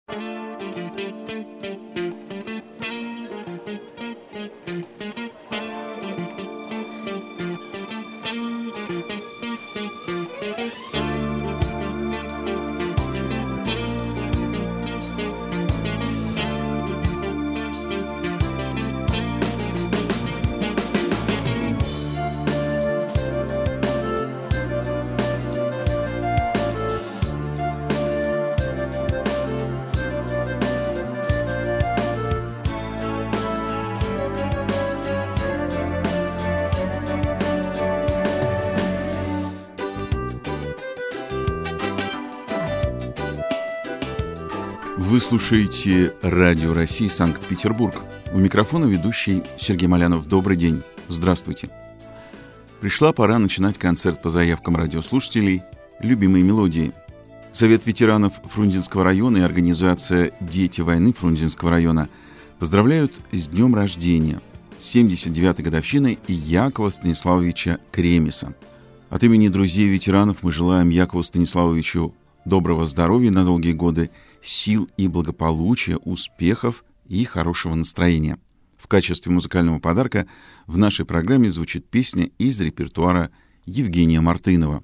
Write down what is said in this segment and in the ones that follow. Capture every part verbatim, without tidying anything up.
Вы слушаете Радио России, Санкт-Петербург. У микрофона ведущий Сергей Малянов. Добрый день. Здравствуйте. Пришла пора начинать концерт по заявкам радиослушателей «Любимые мелодии». Совет ветеранов Фрунзенского района и организация «Дети войны» Фрунзенского района поздравляют с днем рождения, с семьдесят девятой годовщиной Якова Станиславовича Кремеса. От имени друзей ветеранов мы желаем Якову Станиславовичу доброго здоровья на долгие годы, сил и благополучия, успехов и хорошего настроения. В качестве музыкального подарка в нашей программе звучит песня из репертуара Евгения Мартынова.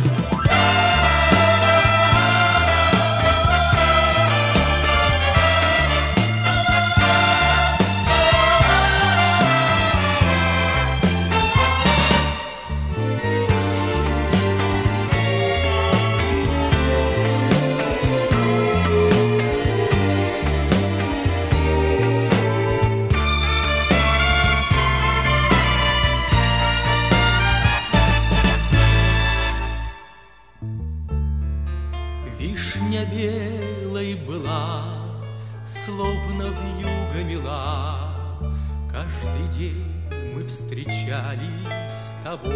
Вишня белой была, словно вьюга мила. Каждый день мы встречались с тобой.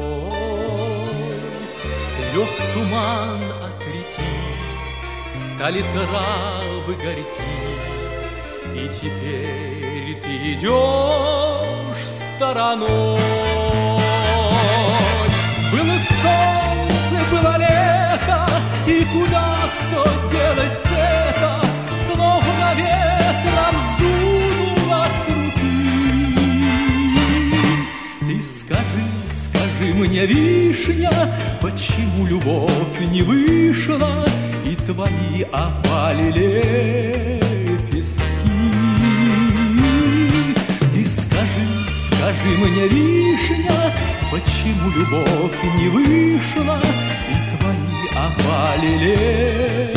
Лег туман от реки, стали травы горьки, и теперь ты идешь стороной. Было солнце, было лето, и куда все делось это, словно ветром сдуло с руки. Ты скажи, скажи мне, вишня, почему любовь не вышла, и твои опали лепестки. Ты скажи, скажи мне, вишня, почему любовь не вышла, и твои опали лепестки.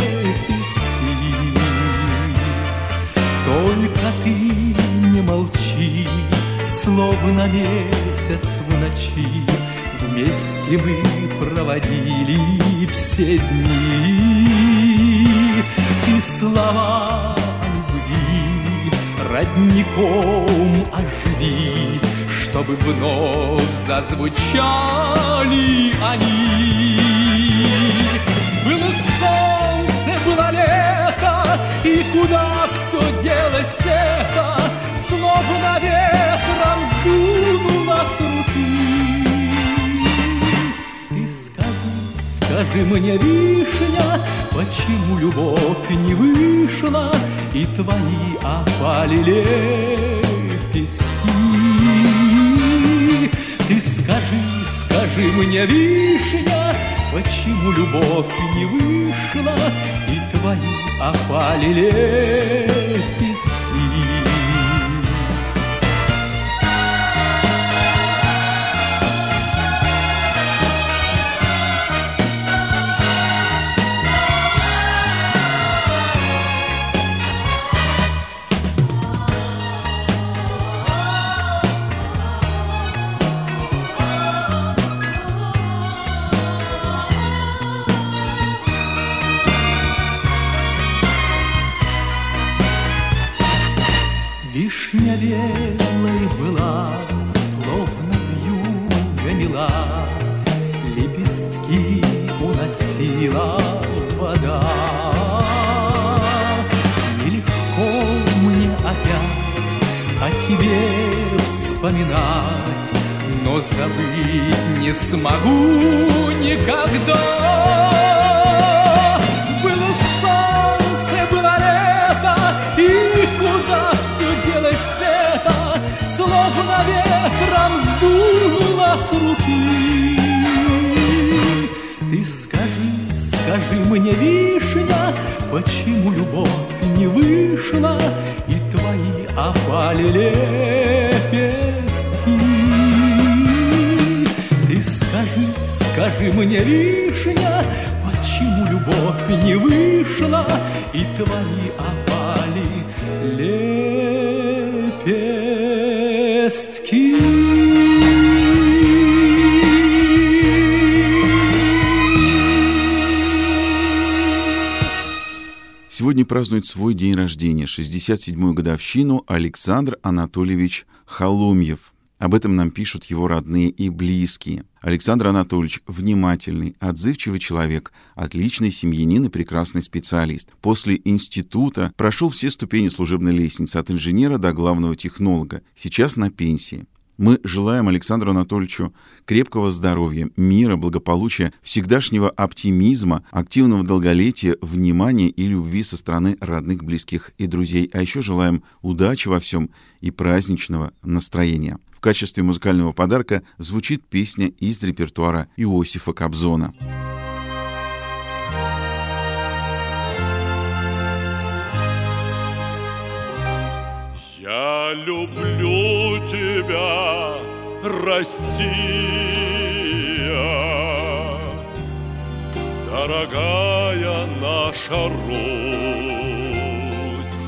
Только ты не молчи, словно месяц в ночи. Вместе мы проводили все дни. И слова о любви родником оживи, чтобы вновь зазвучали они. Было солнце, было лето, и куда все делось это, словно ветром сдуло с руки. Ты скажи, скажи мне, вишня, почему любовь не вышла, и твои опали лепестки. Ты скажи, скажи мне, вишня, почему любовь не вышла, и твои опали лепестки. Вишня белой была, словно вьюга мила, лепестки уносила вода. Нелегко мне опять о тебе вспоминать, но забыть не смогу никогда. Было солнце, было лето, мне, вишня, почему любовь не вышла, и твои опали лепестки. Ты скажи, скажи мне, вишня, почему любовь не вышла, и твои опали лепестки. Сегодня празднует свой день рождения, шестьдесят седьмую годовщину, Александр Анатольевич Холомьев. Об этом нам пишут его родные и близкие. Александр Анатольевич – внимательный, отзывчивый человек, отличный семьянин и прекрасный специалист. После института прошел все ступени служебной лестницы, от инженера до главного технолога. Сейчас на пенсии. Мы желаем Александру Анатольевичу крепкого здоровья, мира, благополучия, всегдашнего оптимизма, активного долголетия, внимания и любви со стороны родных, близких и друзей. А еще желаем удачи во всем и праздничного настроения. В качестве музыкального подарка звучит песня из репертуара Иосифа Кобзона. Я люблю тебя, Россия, дорогая наша Русь,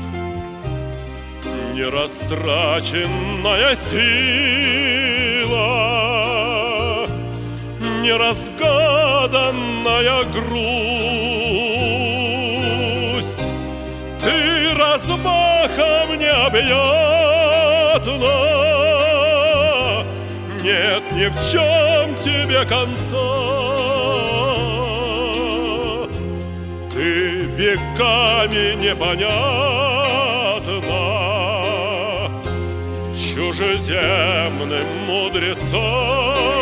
нерастраченная сила, неразгаданная грусть. Ты размахом необъятна, нет ни в чем тебе конца. Ты веками непонятна чужеземным мудрецам.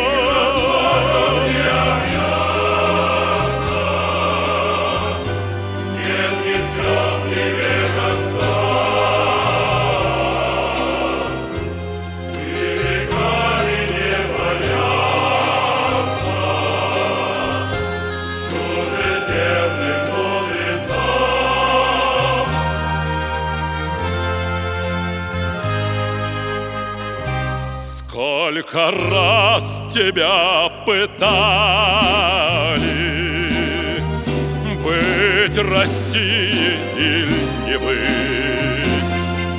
Сколько раз тебя пытали, быть Россией или не быть.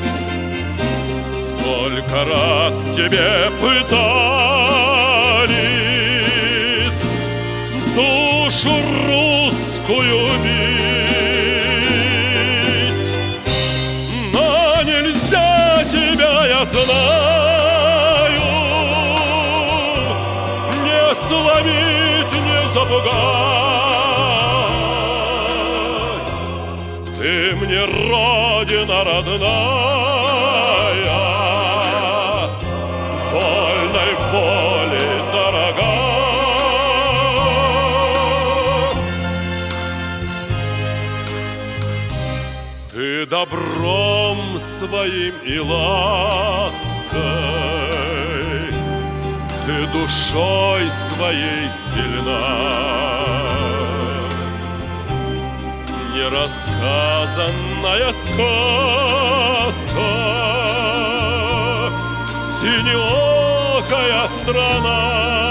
Сколько раз тебе пытались душу русскую бить, но нельзя тебя, я знаю, сломить, не запугать. Ты мне родина родная, вольной воли дорога. Ты добром своим и лаской, ты душой своей сильна, нерассказанная сказка, синеокая страна.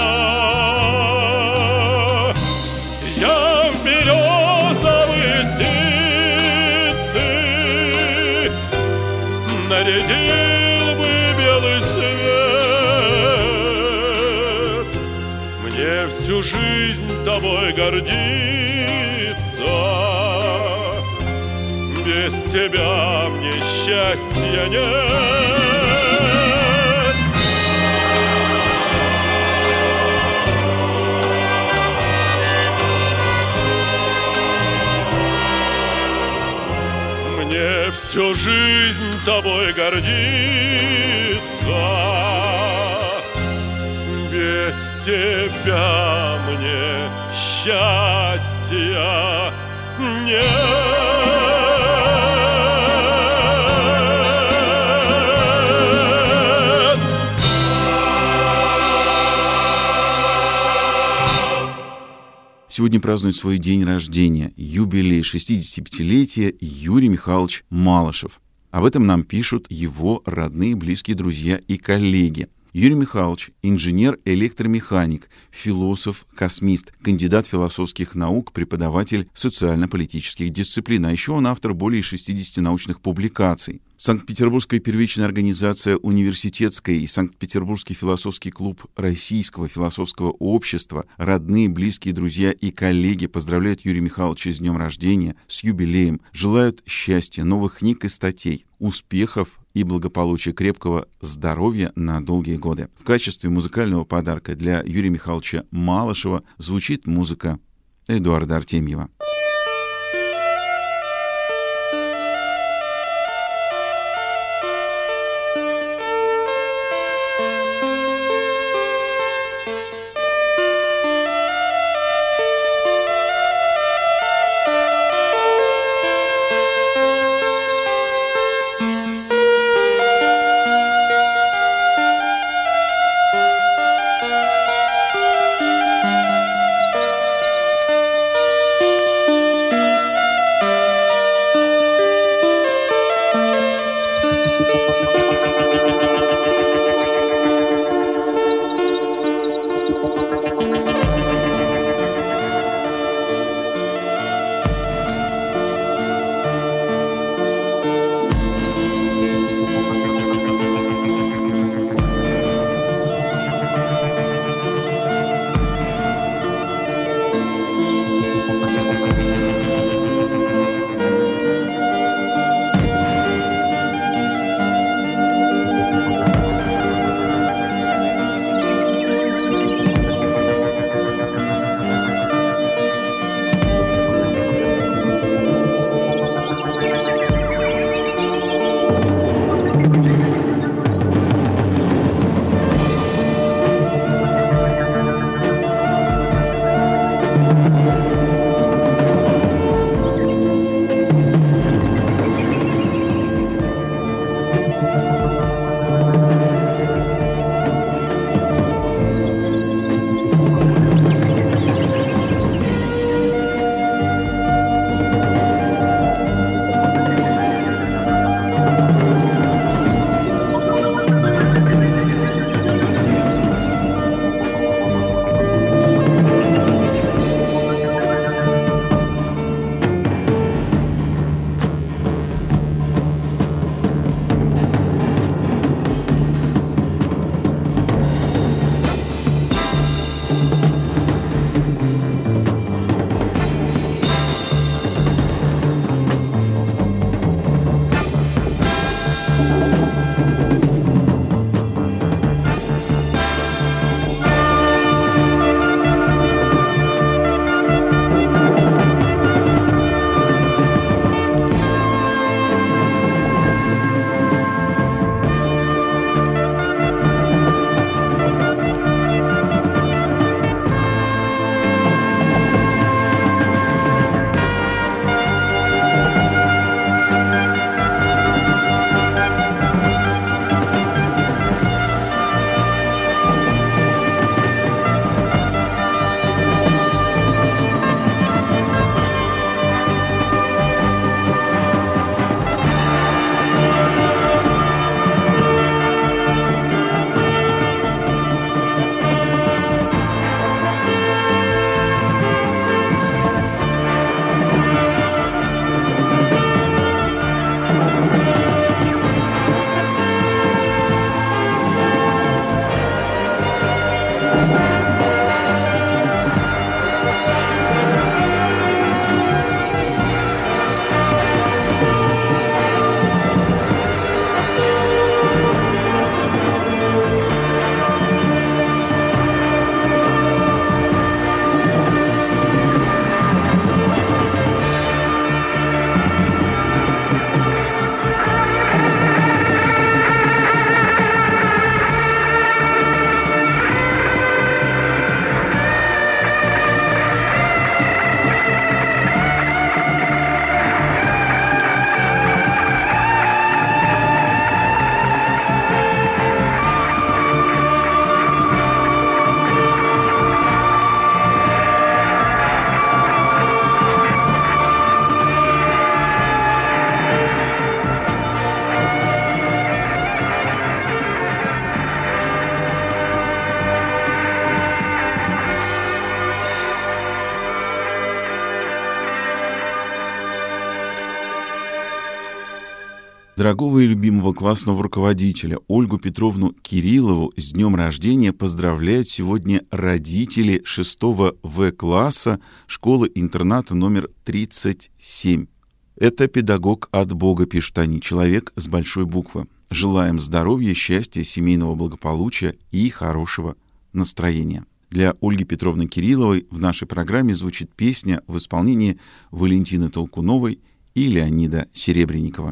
Я в березовые ситцы нарядил бы белый свет, всю жизнь тобой гордиться, без тебя мне счастья нет. Мне всю жизнь тобой гордиться, без тебя мне счастья нет. Сегодня празднует свой день рождения, юбилей, шестидесятипятилетия Юрий Михайлович Малышев. Об этом нам пишут его родные, близкие друзья и коллеги. Юрий Михайлович – инженер-электромеханик, философ, космист, кандидат философских наук, преподаватель социально-политических дисциплин. А еще он автор более шестидесяти научных публикаций. Санкт-Петербургская первичная организация «Университетская» и Санкт-Петербургский философский клуб Российского философского общества, родные, близкие, друзья и коллеги поздравляют Юрия Михайловича с днем рождения, с юбилеем, желают счастья, новых книг и статей, успехов и благополучия, крепкого здоровья на долгие годы. В качестве музыкального подарка для Юрия Михайловича Малышева звучит музыка Эдуарда Артемьева. Дорогого и любимого классного руководителя Ольгу Петровну Кириллову с днем рождения поздравляют сегодня родители шестого В-класса школы-интерната номер тридцать семь. Это педагог от Бога, пишут они, человек с большой буквы. Желаем здоровья, счастья, семейного благополучия и хорошего настроения. Для Ольги Петровны Кирилловой в нашей программе звучит песня в исполнении Валентины Толкуновой и Леонида Серебренникова.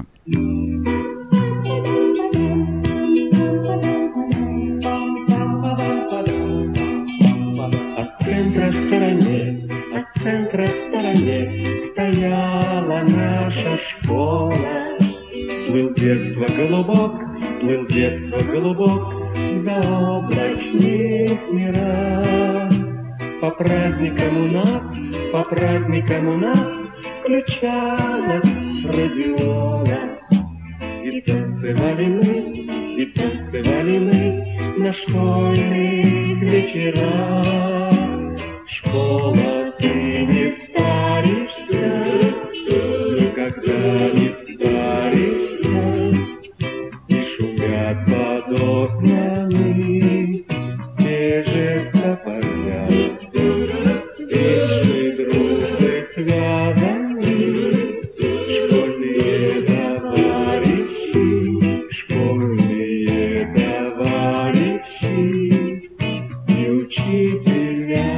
От центра в стороне, от центра в стороне стояла наша школа. Плыл детство голубок, плыл детство голубок в заоблачных мирах. По праздникам у нас, по праздникам у нас включалась радиола. И танцевали мы, и танцевали мы на школьных вечерах. Школа, ты не старишься, никогда не старишься. И шумят под окнами те же тополя. Вечной дружбой связаны школьные товарищи, школьные товарищи и учителя.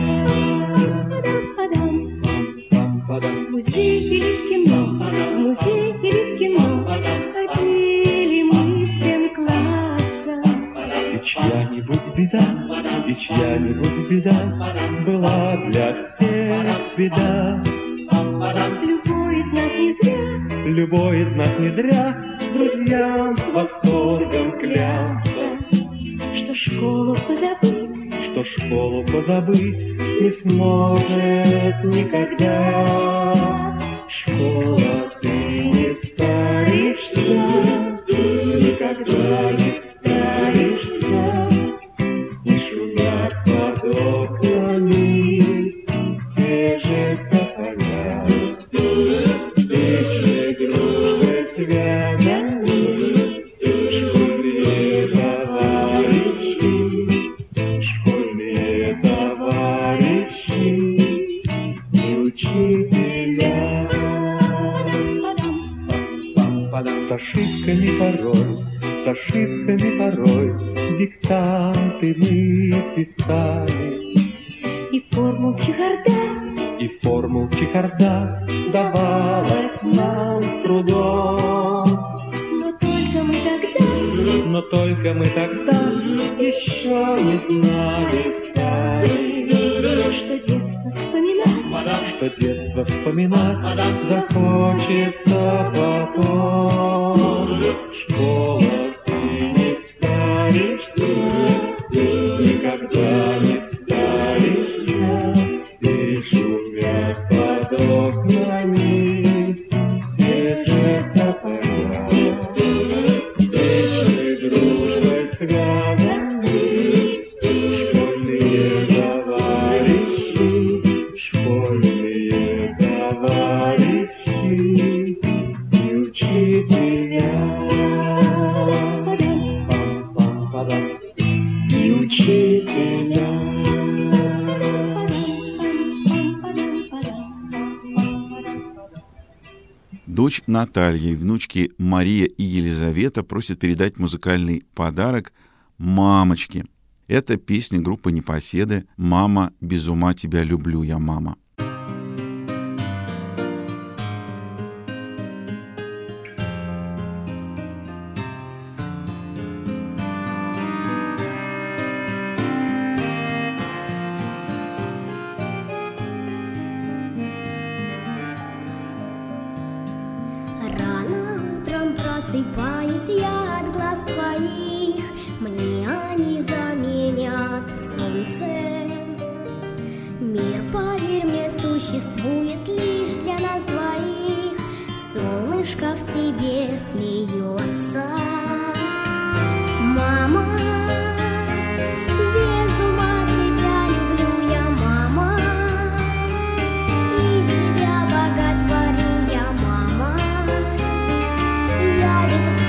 Музей или в кино, музей или в кино, ходили мы всем классом. И чья-нибудь беда, и чья-нибудь беда была для всех беда. Любой из нас не зря, Любой из нас не зря друзьям с восторгом клялся, что школу позабыть, что школу позабыть не сможет никогда. Школа, ты не старишься, никогда не старишься. И шумят под окнами те же тополя. Вечной дружбой связаны школьные товарищи, школьные товарищи и учителя. С ошибками порой, с ошибками порой диктанты мы писали. и формул чехарда, И формул чехарда давалась нам с трудом. но только мы тогда, Но только мы тогда еще не знали сами, что детство вспоминать, что детство вспоминать захочется потом. Школа, ты не старишься, никогда не старишься. И шумят под окнами те же тополя. Вечной дружбой связаны школьные товарищи, школьные товарищи и учителя. Пам-пам-падам. И учителя. Дочь Наталья и внучки Мария и Елизавета просят передать музыкальный подарок мамочке. Это песня группы «Непоседы» «Мама, без ума тебя люблю я, мама». Рано утром просыпаюсь я от глаз твоих, мне они заменят солнце. Мир, поверь мне, существует лишь для нас двоих, солнышко в тебе смеется. Мама, без ума тебя люблю я, мама, и тебя боготворю я, мама. Я без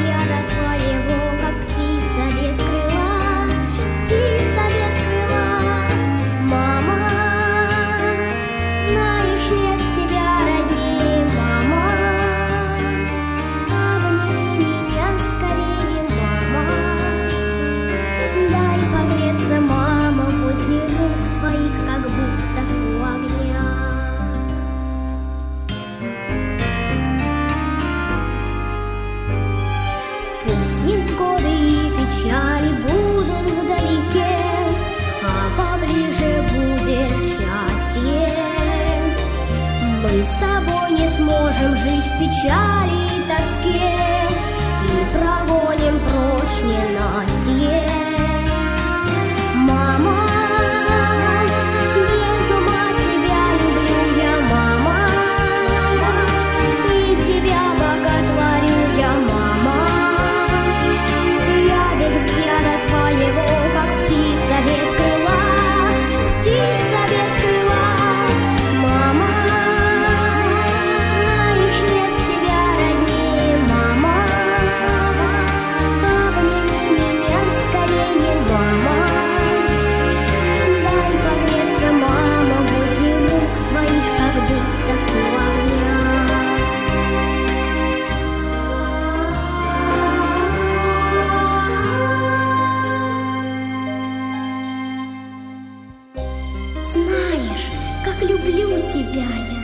печали будут вдалеке, а поближе будет счастье. Мы с тобой не сможем жить в печали и тоске, и прогоним прочь ненастье. Мама, без ума тебя люблю я, мама, и тебя боготворю я, мама. Я без взгляда твоего, как птица без крыла, птица без крыла. Мама, знаешь, нет тебя роднее, мама. Обними меня скорее, мама. Дай погреться, мама, возле рук твоих, как будто у огня. Знаешь, как люблю тебя я.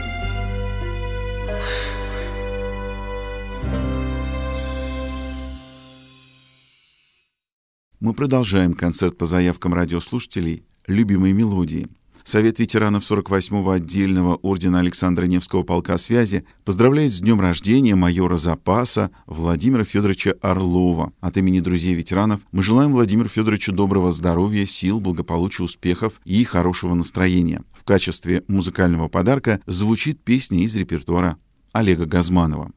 Мы продолжаем концерт по заявкам радиослушателей «Любимые мелодии». Совет ветеранов сорок восьмого отдельного ордена Александра Невского полка связи поздравляет с днем рождения майора запаса Владимира Федоровича Орлова. От имени друзей ветеранов мы желаем Владимиру Федоровичу доброго здоровья, сил, благополучия, успехов и хорошего настроения. В качестве музыкального подарка звучит песня из репертуара Олега Газманова.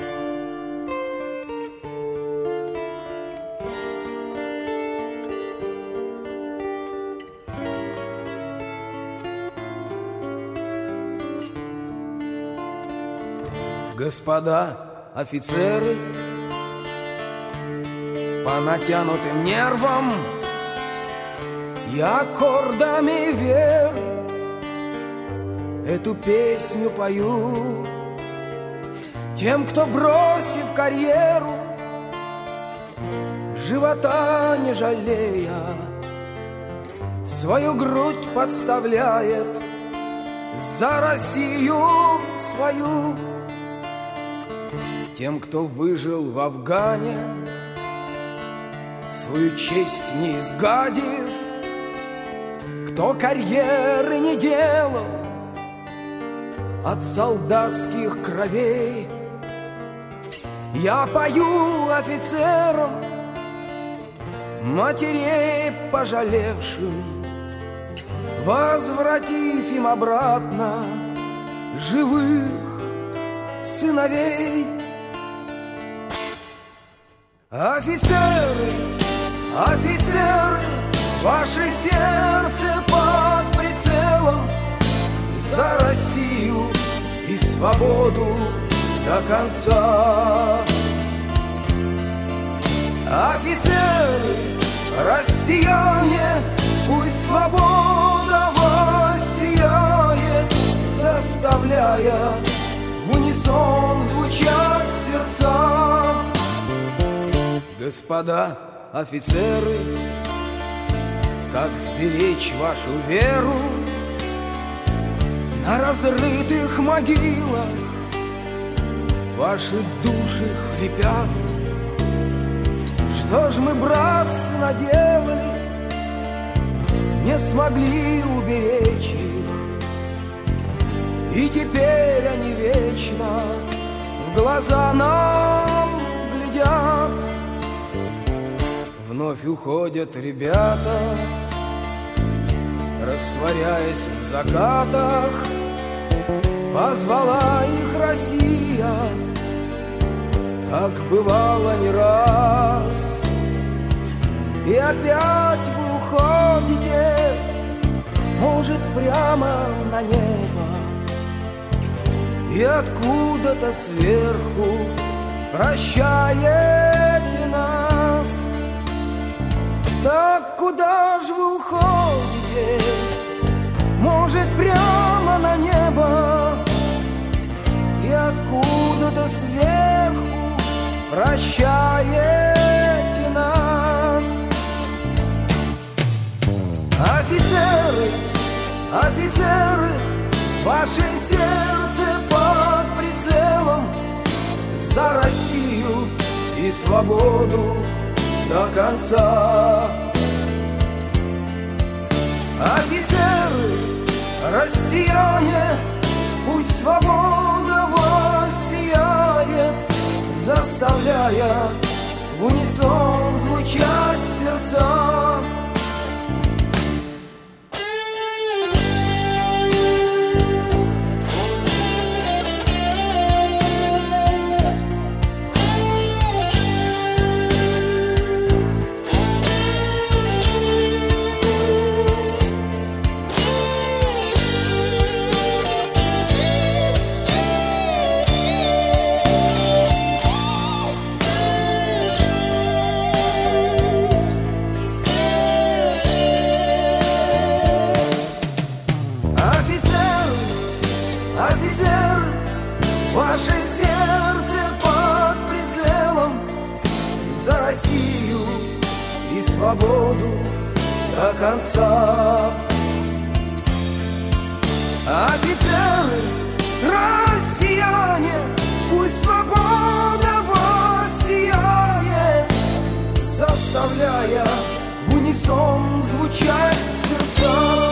Господа офицеры, по натянутым нервам я аккордами веры эту песню пою тем, кто, бросив карьеру, живота не жалея, свою грудь подставляет за Россию свою. Тем, кто выжил в Афгане, свою честь не изгадив, кто карьеры не делал от солдатских кровей, я пою офицерам, матерей пожалевшим, возвратив им обратно живых сыновей. Офицеры, офицеры, ваше сердце под прицелом, за Россию и свободу до конца. Офицеры, россияне, пусть свобода воссияет, заставляя в унисон звучать сердца. Господа офицеры, как сберечь вашу веру на разрытых могилах? Ваши души хрипят. Что ж мы, братцы, наделали, не смогли уберечь их, и теперь они вечно в глаза нам глядят. Вновь уходят ребята, растворяясь в закатах. Позвала их Россия, как бывало не раз. И опять вы уходите, может, прямо на небо, и откуда-то сверху прощаете нас. Так куда ж вы уходите? Может, прямо на небо, и откуда-то сверху прощаете нас. Офицеры, офицеры, ваше сердце под прицелом, за Россию и свободу до конца. Офицеры, россияне, пусть свобода воссияет, заставляя в унисон звучать сердца. Ваше сердце под прицелом, за Россию и свободу до конца. Офицеры, россияне, пусть свобода воссияет, заставляя в унисон звучать сердца.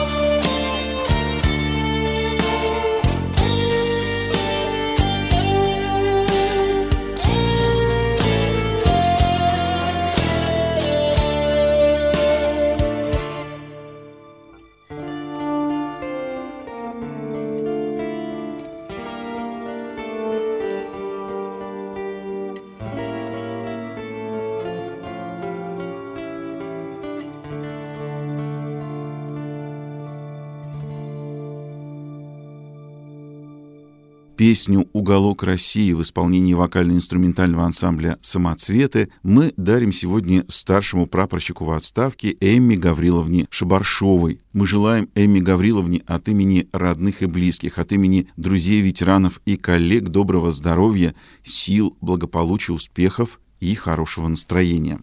Песню «Уголок России» в исполнении вокально-инструментального ансамбля «Самоцветы» мы дарим сегодня старшему прапорщику в отставке Эмме Гавриловне Шабаршовой. Мы желаем Эмме Гавриловне от имени родных и близких, от имени друзей, ветеранов и коллег доброго здоровья, сил, благополучия, успехов и хорошего настроения.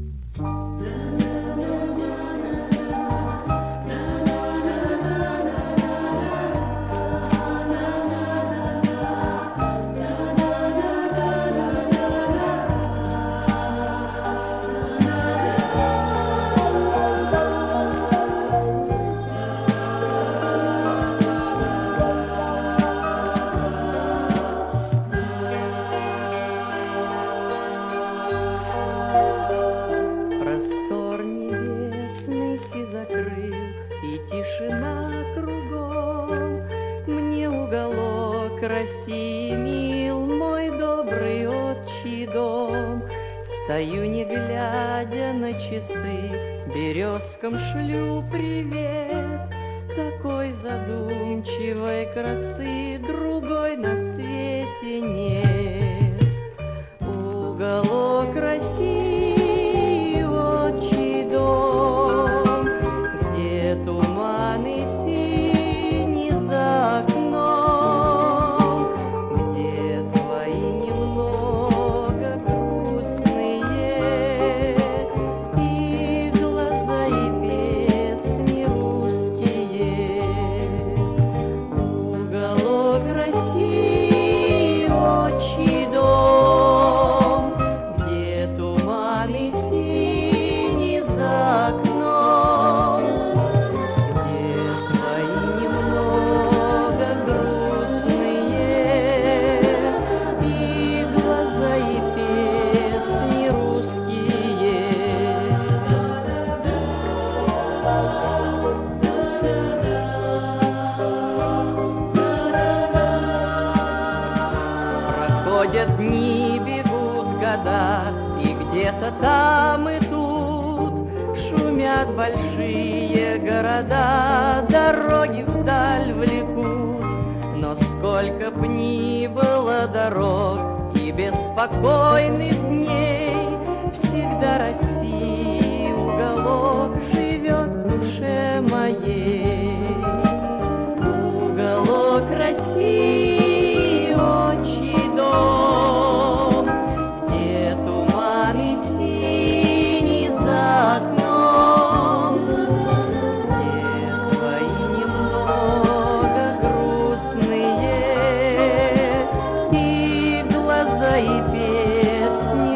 России мил мой добрый отчий дом. Стою, не глядя на часы, березкам шлю привет. Такой задумчивой красы другой на свете нет. Уголок России, отчий дом, где туманы сини за окном. Дни бегут года, и где-то там и тут шумят большие города, дороги вдаль влекут. Но сколько б ни было дорог и беспокойных дней, всегда России уголок живет в душе моей. Уголок России, отчий дом, где туманы сини за окном, где твои немного грустные и глаза, и песни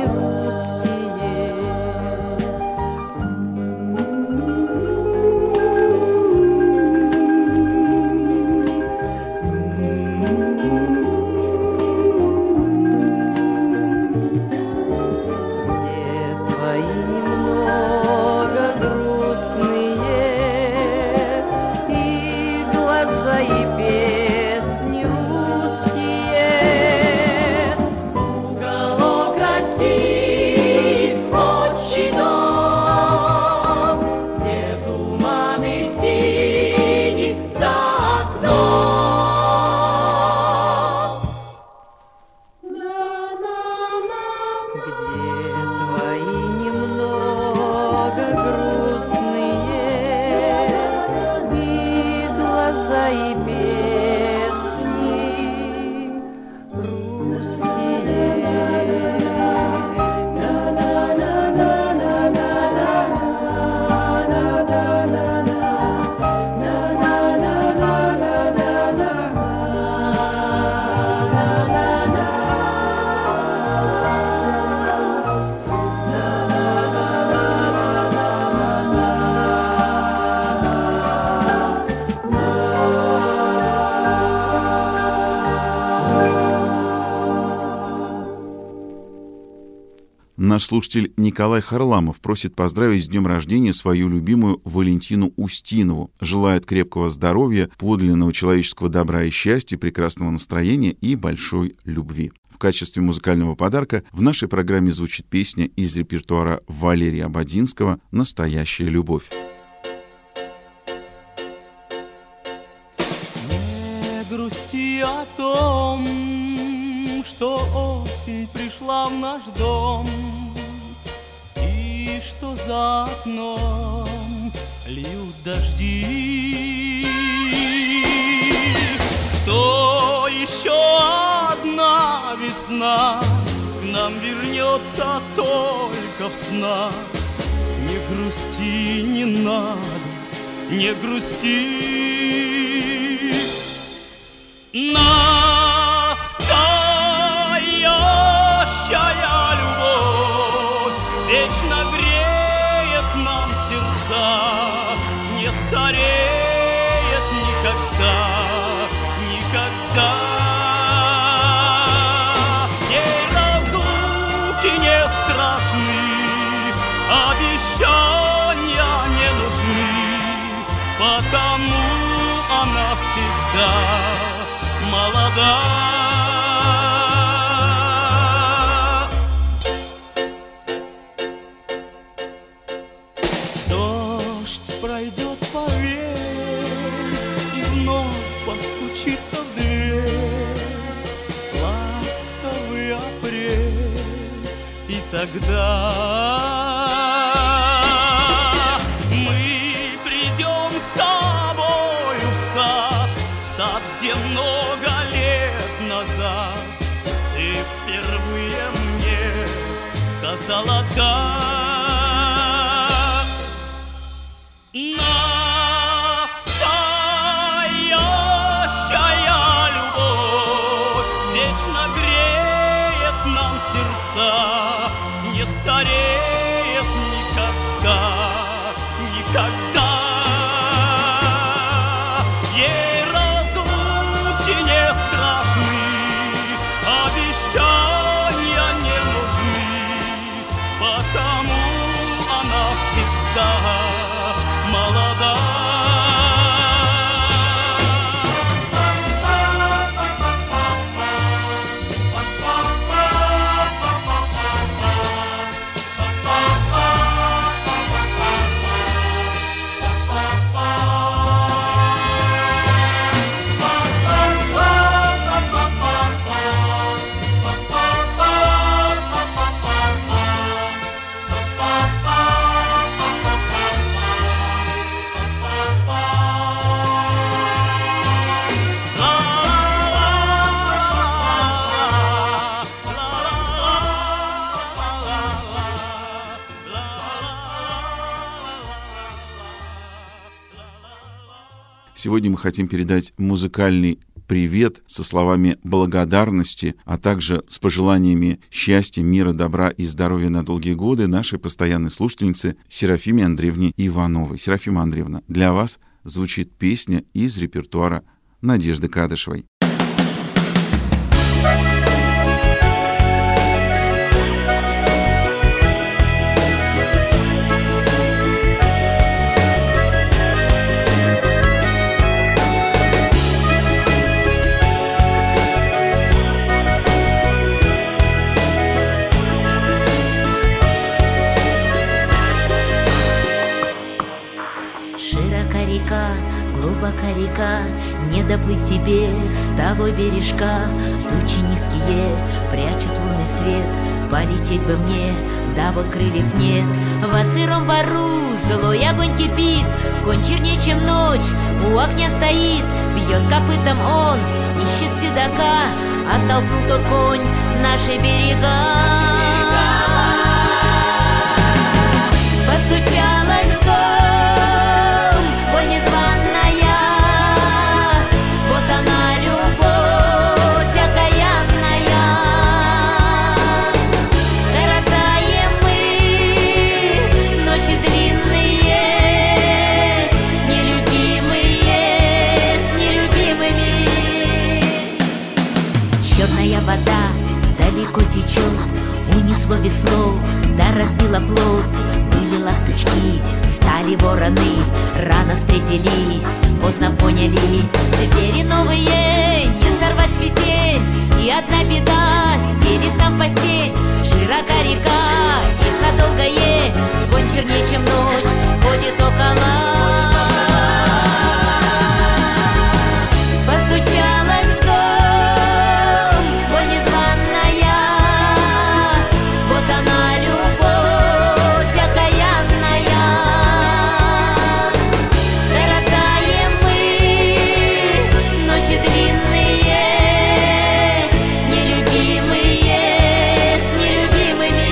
Наш слушатель Николай Харламов просит поздравить с днем рождения свою любимую Валентину Устинову. Желает крепкого здоровья, подлинного человеческого добра и счастья, прекрасного настроения и большой любви. В качестве музыкального подарка в нашей программе звучит песня из репертуара Валерия Ободзинского «Настоящая любовь». Не грусти о том, что осень пришла в наш дом, и что за окном льют дожди, что еще одна весна к нам вернется только в снах. Не грусти, не надо, не грусти. Настоящая любовь вечно греет нам сердца, не стареет никогда, никогда. Ей разлуки не страшны, обещания не нужны, потому она всегда молода. Дождь пройдет, поверь, и вновь постучится в дверь ласковый апрель, и тогда мы придем с тобою в сад, в сад, где много лет назад ты впервые мне сказала «да». Настоящая любовь вечно греет нам сердца, не стареет никогда, никогда. Ей разлуки не страшны, обещания не нужны, потому она всегда молода. Сегодня мы хотим передать музыкальный привет со словами благодарности, а также с пожеланиями счастья, мира, добра и здоровья на долгие годы нашей постоянной слушательнице Серафиме Андреевне Ивановой. Серафима Андреевна, для вас звучит песня из репертуара Надежды Кадышевой. Глубока река, не доплыть тебе с того бережка. Тучи низкие прячут лунный свет, полететь бы мне, да вот крыльев нет. Во сыром бару злой огонь кипит, конь чернее, чем ночь, у огня стоит. Бьет копытом он, ищет седока, оттолкнул тот конь наши берега. Постучалась в дом, боль незваная, вот она, любовь окаянная. Коротаем мы ночи длинные, нелюбимые с нелюбимыми. Черная вода далеко течет, унесла цветов, да разбила плод. Были ласточки, стали вороны, рано встретились, поздно поняли. Двери новые, не сорвать с петель, и одна беда стелит нам постель. Широка река, тихо долгое, конь чернее, чем ночь, ходит около. Постучалась в дом, боль незваная, вот она, любовь окаянная. Коротаем мы ночи длинные, нелюбимые с нелюбимыми.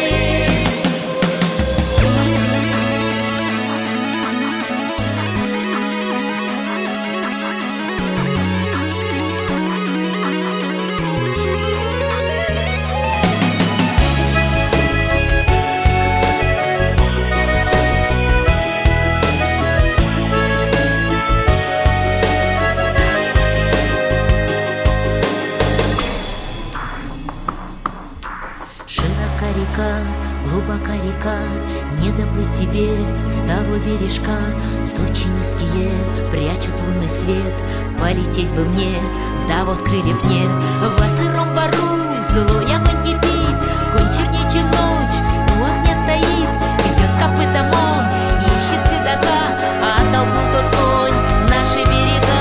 Широка река, глубока река, не доплыть тебе с того бережка. Тучи низкие прячут лунный свет, полететь бы мне, да вот крыльев нет. Во сыром бару злой огонь кипит, конь чернее, чем ночь, у огня стоит. Бьет копытом он, ищет седока, а оттолкнул тот конь наши берега.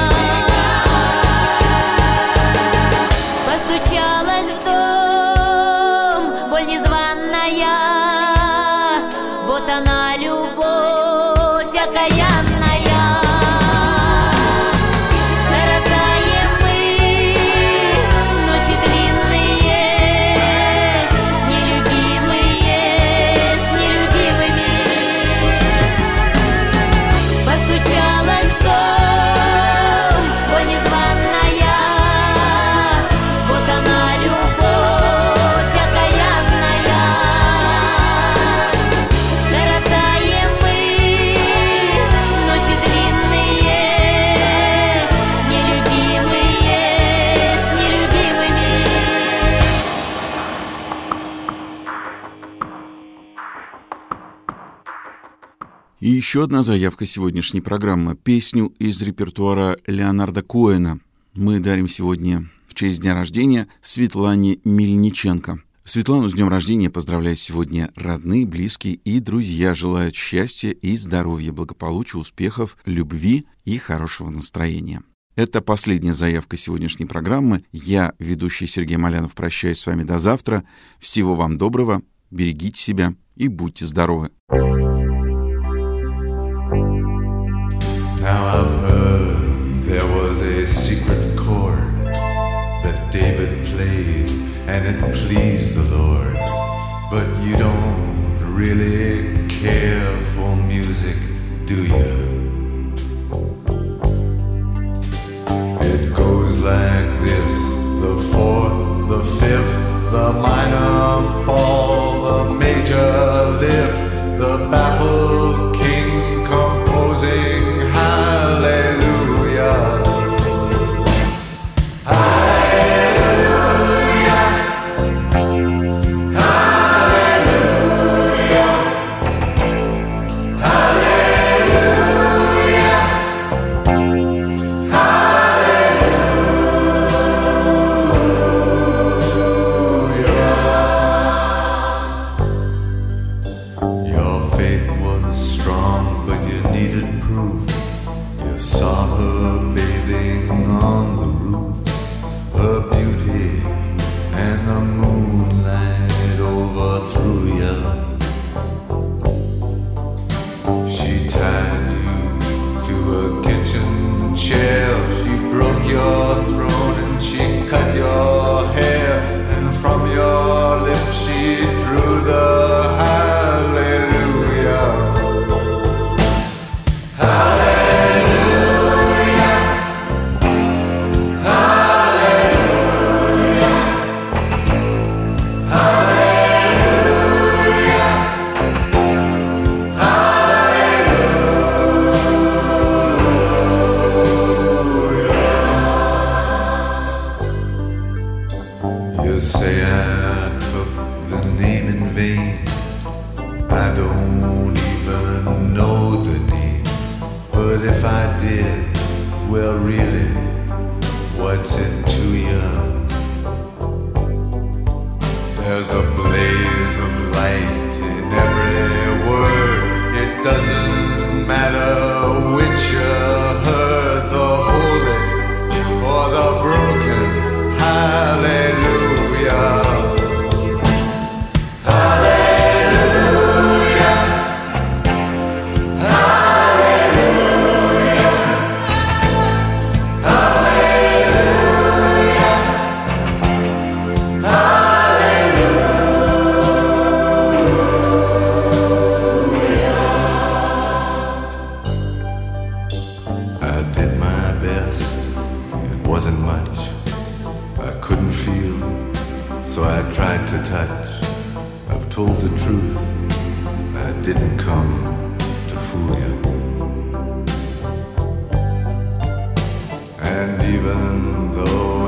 Постучалась в дом, боль незваная, вот она, любовь окаянная. Коротаем мы ночи длинные, нелюбимые с нелюбимыми. Постучалась в дом, боль незваная, вот она, любовь окаянная. Коротаем мы ночи длинные, нелюбимые с нелюбимыми. И еще одна заявка сегодняшней программы. Песню из репертуара Леонарда Коэна мы дарим сегодня в честь дня рождения Светлане Мельниченко. Светлану с днем рождения поздравляют сегодня родные, близкие и друзья. Желают счастья и здоровья, благополучия, успехов, любви и хорошего настроения. Это последняя заявка сегодняшней программы. Я, ведущий Сергей Малянов, прощаюсь с вами до завтра. Всего вам доброго, берегите себя и будьте здоровы. Now I've heard there was a secret chord that David played and it pleased the Lord. But you don't really care for music, do you? It goes like this: the fourth, the fifth, the minor fall, the major lift, the baffled king composing hallelujah. Hallelujah. vain. I don't even know the name, but if I did, well really, what's it to you? There's a blaze of light in every word. It doesn't matter which you heard, the holy or the broken. Hallelujah. Hallelujah. Hallelujah. Hallelujah. Hallelujah. I did my best. It wasn't much. I couldn't feel, so I tried to touch. I've told the truth. I didn't come to fool you. And even though